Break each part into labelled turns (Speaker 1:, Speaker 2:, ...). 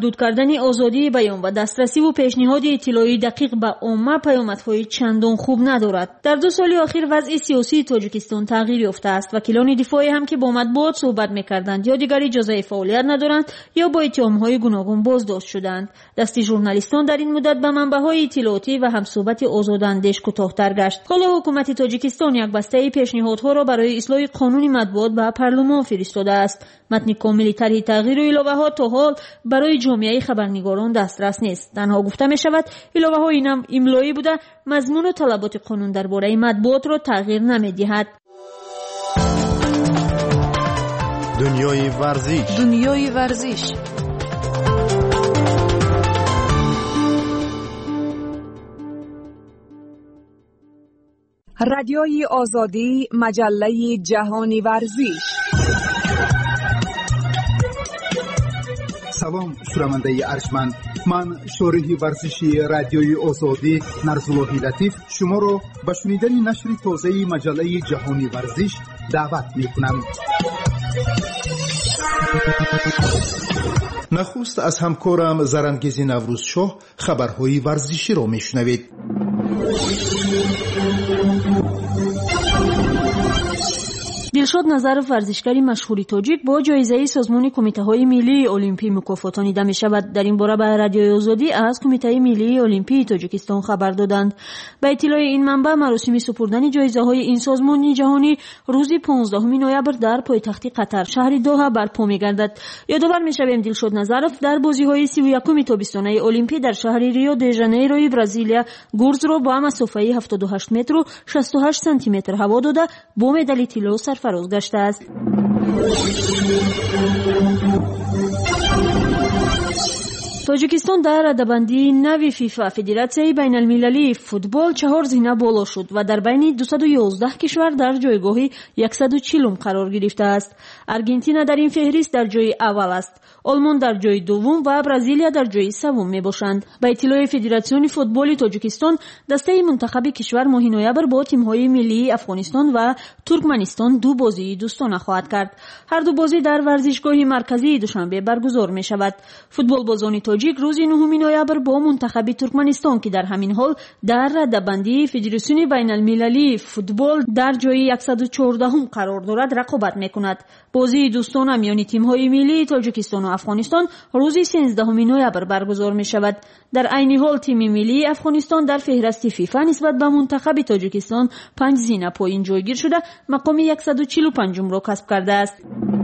Speaker 1: محدود کردن آزادی بیان و دسترسی و پیشنهاد اطلاعی دقیق به عامه پیامدهای چندان خوب ندارد. در 2 سال اخیر وضع سیاسی تاجیکستان تغییر یافته است. وکیلان دفاعی هم که با مطبوعات صحبت می‌کردند یا دیگر اجازه فعالیت ندارند یا با اتهام‌های گوناگون بازداشت شدند. دستی ژورنالیستان در این مدت به منبع‌های اطلاعاتی و همصحبت آزاداندیش کوتاه‌تر گشت. حالا حکومت تاجیکستان یک بسته پیشنهادها را برای اصلاح قانون مطبوعات به پارلمان فرستاده است. متن کامل طرح تغییر و الهه‌ها تا حال برای جامعه خبرنگاران دسترس نیست. تنها گفته می شود الهه‌ها اینم املایی بوده، مضمون و طلبات قانون درباره مطبوعات را تغییر نمی دهد.
Speaker 2: دنیای ورزش.
Speaker 3: رادیوی آزادی، مجله جهانی ورزش.
Speaker 4: سلام شنونده ارجمند، من شارح ورزشی رادیوی آزادی نرزاللهی لطیف شما را به شنیدن نشر تازه مجله جهانی ورزش دعوت می‌کنم. نخست از همکارم زرنگیز نوروزشاه خبرهای ورزشی را میشنوید.
Speaker 1: دلشاد نظرов ورزشکاری مشهوری تاجیک با جایزه سازمان کمیته‌های ملی المپی مکافاتانیده می‌شود. در این باره به رادیوی آزادی از کمیته ملی المپی تاجیکستان خبر دادند. به اطلاع این منبع مراسم سپردن جایزه‌های این سازمان جهانی روز 15 نوامبر در پایتخت قطر شهر دوحه برپا می‌گردد. یادآور می‌شویم دلشاد نظرов در بازی‌های 31 تابستانه المپی در شهر ریو دی ژانیروی برزیلیا گرز را با مسافه 78 متر و 68 سانتی متر هوا داده با مدال طلا سرفراز گشته است. تاجیکستان در رده‌بندی نوی فیفا فدراسیای بین المللی فوتبال 4 زینه بالا شد و در بین 211 کشور در جایگاه 140 قرار گرفته است. آرژانتین در این فهرست در جای اول است. آلمان در جای دوم و برزیلیا در جای سوم میباشند. به اطلاع فدراسیون فوتبال تاجیکستان دسته منتخب کشور ماه نوامبر با تیم‌های ملی افغانستان و ترکمنستان 2 بازی دوستانه خواهد کرد. هر دو بازی در ورزشگاه مرکزی دوشنبه برگزار می‌شود. فوتبال بازان تاجیک روز 9 نوامبر با منتخب ترکمنستان که در همین حال در رده‌بندی فدراسیون بین المللی فوتبال در جای 114 قرار دارد رقابت می‌کند. بازی دوستانه میان تیم‌های ملی تاجیکستان و افغانستان روز 13 نوامبر برگزار می‌شود. در عین حال تیم ملی افغانستان در فهرست فیفا نسبت به منتخب تاجیکستان 5 زینه پایین جایگیر شده مقام 145 را کسب کرده است.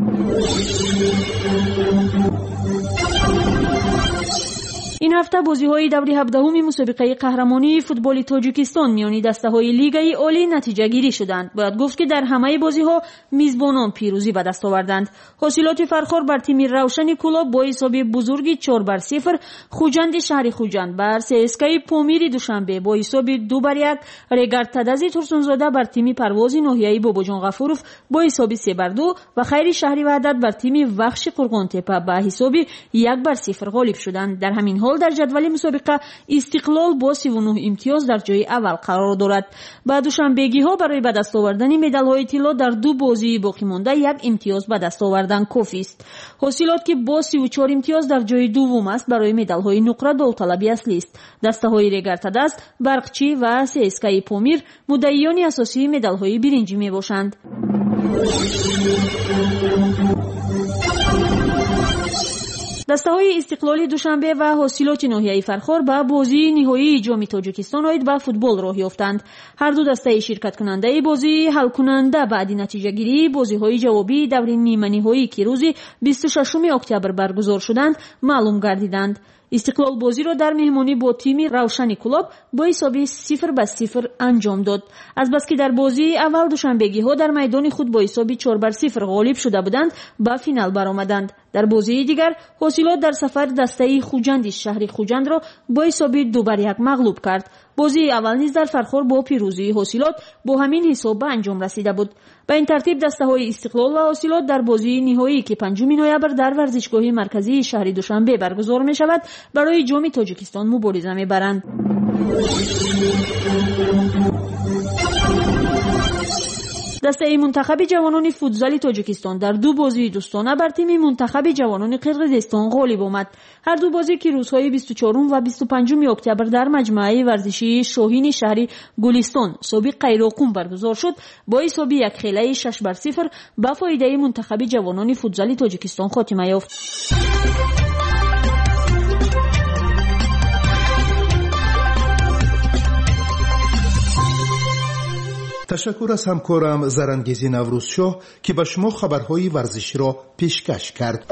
Speaker 1: این هفته بازی‌های دوره 17 مسابقه قهرمانی فوتبال تاجیکستان میان دسته‌های لیگ عالی نتیجه گیری شدند. باید گفت که در همه بازی‌ها میزبانان پیروزی به دست آوردند. حاصلات فرخار بر تیم روشن کلاب با حساب بزرگی 4-0، خوجند شهر خوجند بر CSKA پامیر دوشنبه با حساب 2-1، رگارتاداز ترسونزاده بر تیم پرواز ناحیه‌ای باباجان غفورов با حساب 3-2 و خیر شهری وحدت بر تیم وحش قرقانتپه با حساب 1-0 غالب شدند. در همین حال در جدول مسابقه استقلال با 39 امتیاز در جای اول قرار دارد. بعد دوشنبه‌گی‌ها برای به دست آوردن مدال‌های طلا در 2 بازی باقی مانده 1 امتیاز به دست آوردن کافی است. حاصلات که با 34 امتیاز در جای دوم است برای مدال‌های نقره داوطلبی اصلی است. دسته‌های رگارتاداز، برقچی و CSKA پامیر مدعیان اساسی مدال‌های برنجی می‌باشند. دسته‌های استقلالی دوشنبه و حاصلات ناحیه‌ای فرخار به بازی نهایی جام تاجیکستان آید به فوتبال راه یافتند. هر دو دسته شرکت کننده بازی حل کننده بعد نتیجه گیری بازی‌های جوابی دوره نیمه نهایی که روز 26 اکتبر برگزار شدند معلوم گردیدند. استقلال بازی را در مهمانی با تیم روشن کلاب با حساب 0-0 انجام داد. از بس که در بازی اول دوشنبه‌گی‌ها در میدان خود با حساب 4-0 غالب شده بودند به فینال برآمدند. در بازی دیگر حاصلات در سفر دسته خوجند شهر خوجند را با حساب 2-1 مغلوب کرد. بازی اول نیز در فرخار با پیروزی حاصلات با همین حساب به انجام رسیده بود. به این ترتیب دسته‌های استقلال و حاصلات در بازی نهایی که 5 نوامبر در ورزشگاه مرکزی شهر دوشنبه برگزار می شود برای جام تاجیکستان مبارزه می برند. دسته منتخب جوانان فوتزال تاجیکستان در دو بازی دوستانه بر تیم منتخب جوانان قرقیزستان غالب آمد. هر دو بازی که روزهای 24 و 25 اکتبر در مجمع ورزشی شاهین شهری گلستان سابق قیراقون برگزار شد با حساب 1-0 به فایده منتخب جوانان فوتزال تاجیکستان خاتمه یافت.
Speaker 4: تشکر از همکارم زرنگیزی نوروزشاه که به شما خبرهای ورزشی را پیشکش کرد.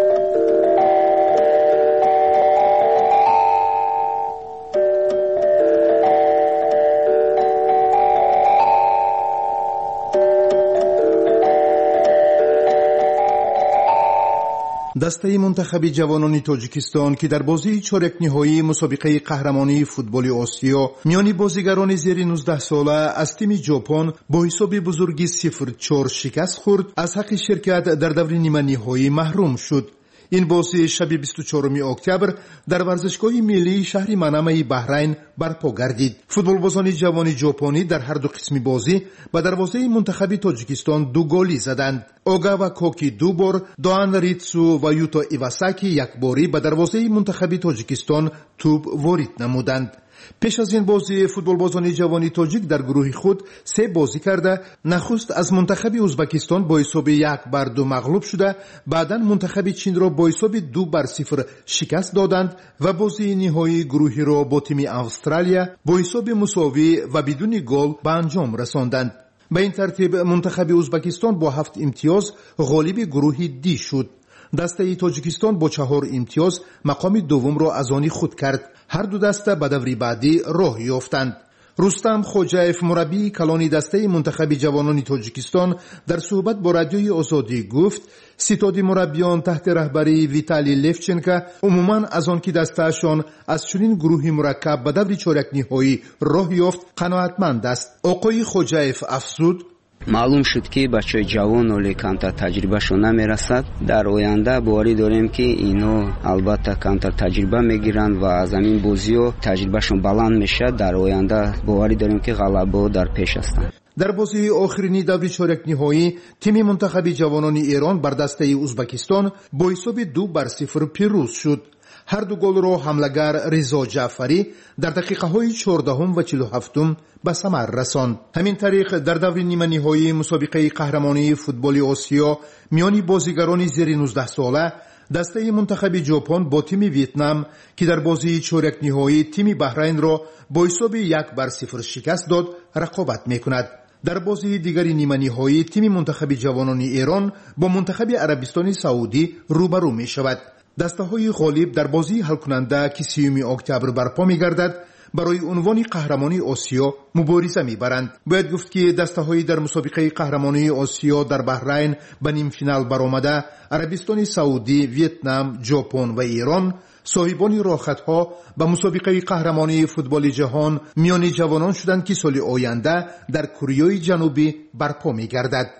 Speaker 4: دسته منتخب جوانان تاجیکستان که در بازی چهارک نهایی مسابقه قهرمانی فوتبال آسیا میان بازیگران زیر 19 ساله از تیم ژاپن با حساب بزرگی 0-4 شکست خورد، از حق شرکت در دور نیمه نهایی محروم شد. این بازی شب 24 اکتبر در ورزشگاه ملی شهر منامه بحرین برپا گردید. فوتبالبازان جوان ژاپنی در هر دو قسم بازی به دروازه منتخب تاجیکستان 2 گلی زدند. اوگاوا کوکی 2 بار، دوان ریتسو و یوتا ایواساکی 1 باری به دروازه منتخب تاجیکستان توپ وارد نمودند. پیش از این بازی فوتبالبازان جوانی تاجیک در گروه خود 3 بازی کرده، نخست از منتخب ازبکستان با حساب 1-2 مغلوب شده، بعدا منتخب چین را با حساب 2-0 شکست دادند و بازی نهایی گروهی را با تیم استرالیا با حساب مساوی و بدون گل به انجام رساندند. به این ترتیب منتخب ازبکستان با 7 امتیاز غالب گروه دی شد. دسته تاجیکستان با 4 امتیاز مقام دوم را از آن خود کرد. هر دو دسته به دوری بعدی راه یافتند. رستم خوجایف مربی کلان دسته منتخب جوانان تاجیکستان در صحبت با رادیوی آزادی گفت ستاد مربیان تحت رهبری ویتالی لفچنکا عموماً از آن که دستهشان از چنین گروهی مرکب به دور چهارک نهایی راه یافت قناعتمند است. آقای خوجایف افزود:
Speaker 5: معلوم شد که بچه جوان ولی کمتر تجربهشون نمیرسد. در آینده باوری داریم که اینا البته کمتر تجربه میگیرن و از همین بازی‌ها تجربهشون بلند میشه. در آینده باوری داریم که غلبه در پیش هستند.
Speaker 4: در بازی آخرین دور چهارک نهایی تیم منتخب جوانان ایران بر دسته ازبکستان با حساب 2-0 پیروز شد. هر دو گل را حملگر رضا جعفری در دقیقه های 14 و 47 به ثمر رساند. همین طریق در دور نیمه نهایی مسابقه قهرمانی فوتبال آسیا میان بازیگران زیر 19 ساله دسته منتخب ژاپن با تیم ویتنام که در بازی چهارک نهایی تیم بحرین را با حساب 1-0 شکست داد رقابت میکند. در بازی دیگری نیمه نهایی تیم منتخب جوانان ایران با منتخب عربستان سعودی روبرو می شود. دسته های غالب در بازی حل کننده که 30 اکتبر برپا می گردد برای عنوان قهرمانی آسیا مبارزه می برند. باید گفت که دسته های در مسابقه قهرمانی آسیا در بحرین به نیم فینال برآمده عربستان سعودی، ویتنام، ژاپن و ایران صاحبان راحت ها به مسابقه قهرمانی فوتبال جهان میان جوانان شدند که سال آینده در کره جنوبی برپا می گردد.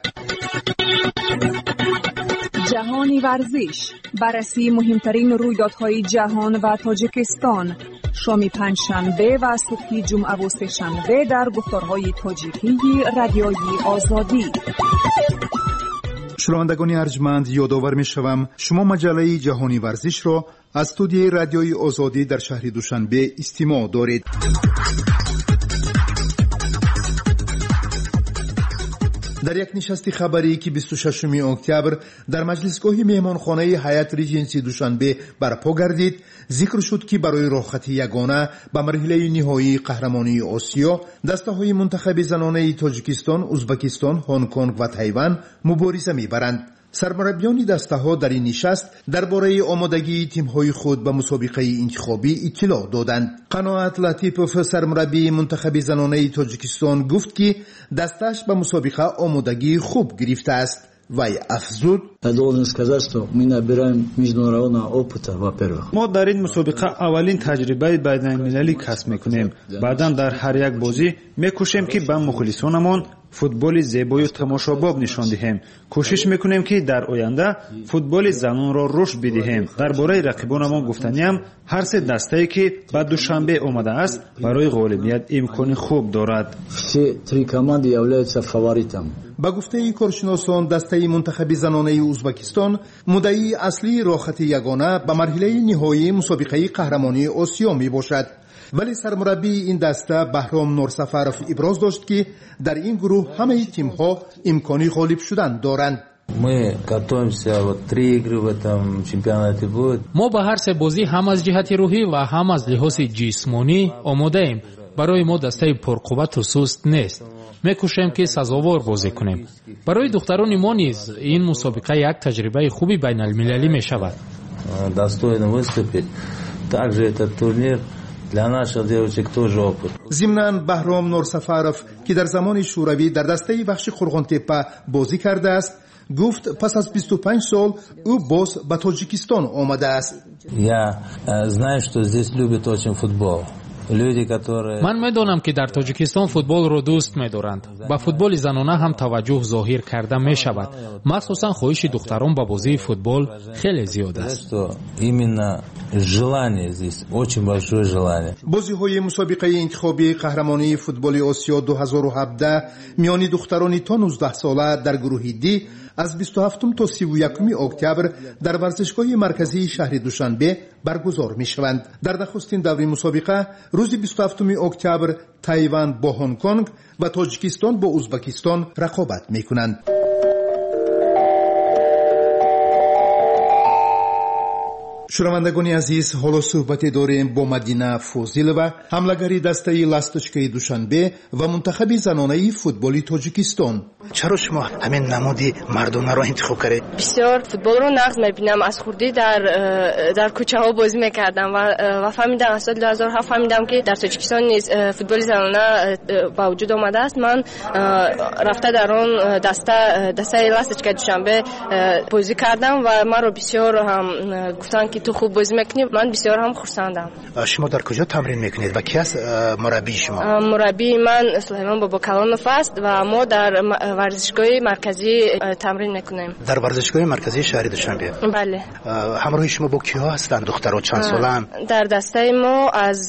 Speaker 3: جهانی ورزش، بررسی مهمترین رویدادهای جهان و تاجیکستان، شام پنجشنبه و صبح جمعه و سه‌شنبه در گفتارهای تاجیکی رادیوی آزادی.
Speaker 4: شنوندگان ارجمند، یادآور می‌شوم شما مجله جهانی ورزش را از استودیوی رادیوی آزادی در شهر دوشنبه استماع دارید. در یک نشست خبری که 26 اکتبر در مجلسگاه مهمانخانه هیئت ریجنسی دوشنبه برپا گردید، ذکر شد که برای راحتی یگانه به مرحله نهایی قهرمانی آسیا دسته‌های منتخب زنانه تاجیکستان، ازبکستان، هنگ کنگ و تایوان مبارزه می‌برند. سرمربیان دسته‌ها در این نشست درباره آمادگی تیم‌های خود به مسابقه انتخابی اطلاع دادند. قناعت لطیپوف سرمربی منتخب زنانه تاجیکستان گفت که دستش به مسابقه آمادگی خوب گرفته است. وی افزود:
Speaker 6: ما در این مسابقه اولین تجربه بین‌المللی کسب می‌کنیم. بعداً در هر یک بازی می‌کوشیم که به مخلصانمان футболи зебою тамошобоб нишон диҳем. кӯшиш мекунем ки дар оянда футболи занонро рушд бидиҳем. дар бораи рақибонамон гуфтаниям, ҳар се дастае ки ба душанбе омадааст барои ғолибият имкони хуб дорад.
Speaker 7: все три команды являются фаворитом.
Speaker 4: ба гуфтаи коршиносон, дастаи мунтахаби занонаи ӯзбекистон муддаии аслии роҳхати ягона ба марҳилаи ниҳоии мусобиқаи қаҳрамонии осиё мебошад. вале сармураббии ин даста Баҳром Нурсафаров иброз дошт ки дар ин гурӯҳ ҳамаи тимҳо имкони ғолиб шудан доранд.
Speaker 7: Мы готовимся, 3 игры в этом чемпионате будет.
Speaker 8: мо ба ҳар се бозӣ ҳам аз ҷиҳати рӯҳӣ ва ҳам аз лиҳози ҷисмонӣ омодаем. барои мо дастаи пурқуввату суст нест. мекӯшем ки сазовор бозӣ кунем. барои духтарони мо низ ин мусобиқа як таҷрибаи хуби байналмилалӣ мешавад.
Speaker 7: достойно выступить. также этот турнир для наших девочек тоже опыт.
Speaker 4: зимнан Баҳром Нурсафаров ки дар замони шӯравӣ дар дастаи бахши Қурғонтепа бозӣ кардааст, гуфт пас аз 25 сол ӯ боз ба Тоҷикистон омадааст.
Speaker 7: я знаю, что здесь любят очень футбол.
Speaker 8: ман медонам ки дар Тоҷикистон футболро дӯст медоранд. ба футболи занона ҳам таваҷҷӯҳ зоҳир карда мешавад. махсусан хоҳиши духтарон ба бозии футбол хеле зиёд аст.
Speaker 7: именно желание здесь, очень большое желание.
Speaker 4: бозиҳои мусобиқаи интихобии қаҳрамонии футболи Осиё 2017 миёни духтарони то 19 сола дар гурӯҳи Д аз 27 то 31 октябр дар варзишгоҳи марказии шаҳри Душанбе баргузор мешаванд. дар нахустин даври мусобиқа рӯзи 27 октябр Тайван бо Ҳонконг ва Тоҷикистон бо Ӯзбекистон рақобат мекунанд. шунавандагони азиз, ҳоло суҳбате дорем бо Мадина Фозилова, ҳамлагари дастаи ласточкаи Душанбе ва мунтахаби занонаи футболи Тоҷикистон.
Speaker 9: чаро шумо ҳамин намуди мардонаро интихоб кардед?
Speaker 10: бисёр футболро нағз мебинам. аз хурдӣ дар кӯчаҳо бозӣ мекардам ва фаҳмидам, аз соли 2007 фаҳмидам ки дар Тоҷикистон низ футболи занона ба вуҷуд омадааст. ман рафта дар он дастаи ласточкаи Душанбе бозӣ кардам ва маро бисёр гуфтанд ки ту хуб бозӣ мекунӣ. ман бисёр ҳам хурсандам.
Speaker 9: шумо дар куҷо тамрин мекунед ва ки аст мураббии шумо?
Speaker 10: мураббии ман Сулаймон Бобокалонов аст ва мо дар варзишгоҳи марказӣ тамрин мекунем.
Speaker 9: дар варзишгоҳи марказии шаҳри Душанбе?
Speaker 10: бале.
Speaker 9: ҳамроҳи шумо бо киҳо ҳастанд? духтаро чанд солаанд?
Speaker 10: дар дастаи мо аз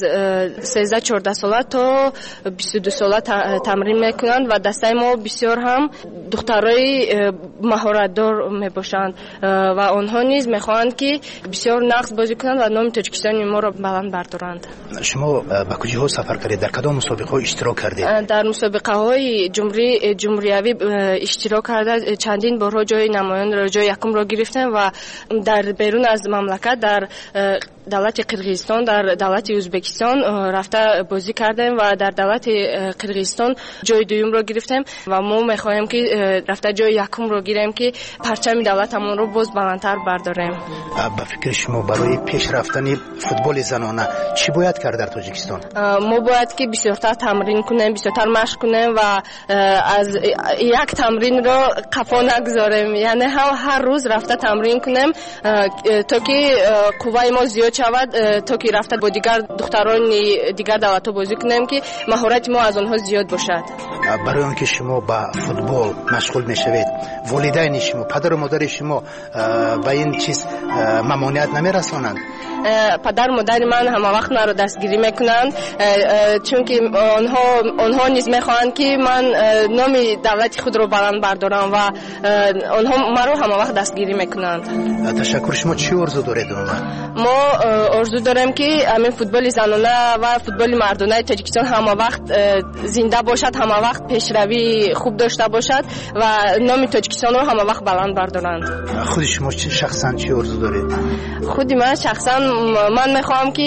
Speaker 10: 13-14 сола то 22 сола тамрин мекунанд ва дастаи мо бисёр ҳам духтарои маҳоратдор мебошанд ва онҳо низ мехоҳанд ки бисёр нағз бозӣ кунанд ва номи Тоҷикистони моро баланд бардоранд.
Speaker 9: шумо ба куҷаҳо сафар кардед? дар кадом мусобиқаҳо иштирок кардед?
Speaker 10: дар мусобиқаҳои ҷумҳуриявӣ иштирок карда чандин борҳо ҷои намоёнро, ҷои якумро гирифтем ва дар берун аз мамлакат дар давлати Қирғизистон, дар давлати Ӯзбекистон рафта бозӣ кардем ва дар давлати Қирғизистон ҷои дуюмро гирифтем ва мо мехоҳем ки рафта ҷои якумро гирем ки парчами давлатамонро боз баландтар бардорем.
Speaker 9: ба фикри шумо барои пеш рафтани футболи занона чӣ бояд кард дар Тоҷикистон?
Speaker 10: мо бояд ки бисёртар тамрин кунем, бисёртар машқ кунем ва аз як тамринро қафо нагзорем. яъне ҳар рӯз рафта тамрин кунем то ки қувваи мо зиёд шавад, то ки рафта бо дигар духтарони дигар давлатҳо бозӣ кунем ки маҳорати мо аз онҳо зиёд бошад.
Speaker 9: барои он ки шумо ба футбол машғул мешавед, волидайни шумо, падару модари шумо ба ин чиз мамоният намерасонанд?
Speaker 10: падару модари ман ҳамавақт маро дастгирӣ мекунанд, чунки онҳо низ мехоҳанд ки ман номи давлати худро баланд бардорам ва онҳо маро ҳамавақт дастгирӣ мекунанд.
Speaker 9: ташаккур. шумо чӣ орзу доред умуман?
Speaker 10: мо орзу дорем ки ҳамин футболи занона ва футболи мардонаи Тоҷикистон ҳамавақт зинда бошад, ҳамавақт пешравии хуб дошта бошад ва номи Тоҷикистонро ҳамавақт баланд бардоранд.
Speaker 9: худи шумо шахсан чӣ орзу доред?
Speaker 10: худи ман шахсан ман мехоҳам ки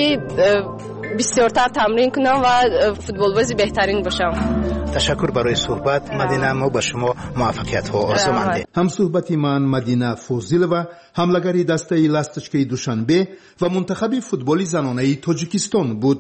Speaker 10: бисёртар тамрин кунам ва футболбози беҳтарин бошам.
Speaker 9: ташаккур барои суҳбат. мадина, мо ба шумо муваффақиятҳо орзумандем.
Speaker 4: ҳамсуҳбати ман Мадина Фозилова, ҳамлагари дастаи ласточкаи Душанбе ва мунтахаби футболи занонаи Тоҷикистон буд.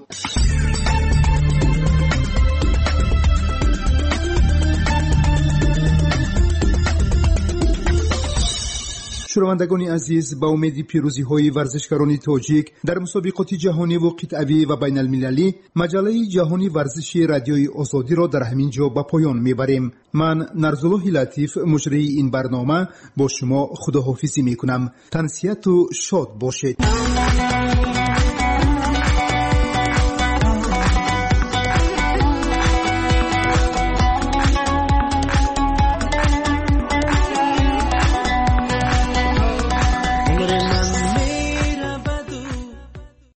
Speaker 4: шунавандагони азиз, ба умеди пирӯзиҳои варзишгарони тоҷик дар мусобиқоти ҷаҳониву қитъавӣ ва байналмилалӣ маҷалаи ҷаҳони варзиши радиои озодиро дар ҳамин ҷо ба поён мебарем. ман нарзуллоҳи латиф, муҷрии ин барнома, бо шумо худоҳофизӣ мекунам. тансияту шод бошед.